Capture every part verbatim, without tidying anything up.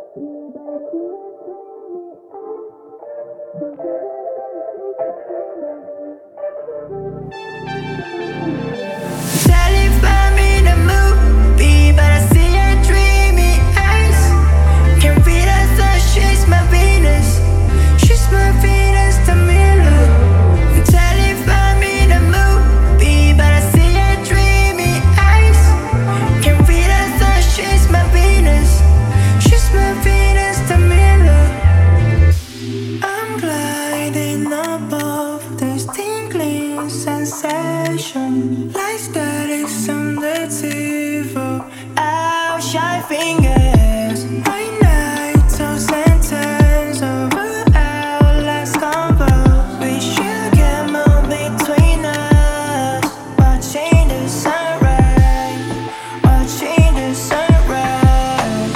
Telling me the movie, but I see her dreamy eyes. Can read her thoughts, she's my Venus. She's my Venus to Milo. Telling me the movie, but I see her dreamy eyes. Can read her thoughts, she's my Venus. She's my Venus to Milo. I'm gliding above this tingling sensation, like static on the tip of our shy fingers. My night of sentence over our last convo. We should get more between us. Watching the sunrise, watching the sunrise.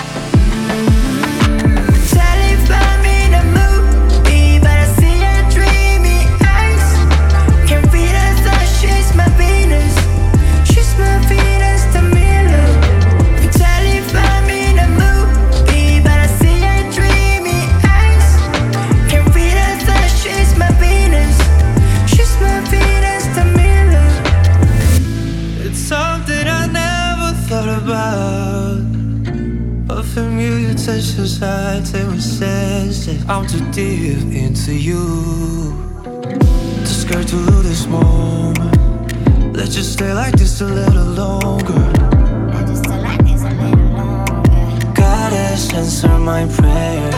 Telling me the movie, but I see her dreamy eyes. Can read her thoughts, she's my Venus. She's my Venus to Milo. Telling me the movie, but I see her dreamy eyes. Can read her thoughts, she's my Venus. She's my Venus to Milo. It's something I never thought about. But from you, you touch the sides and we sense that I'm too deep into you to skirt through this moment. Let's just stay like this a little longer. I just feel like it's a little longer. Goddess, answer my prayer.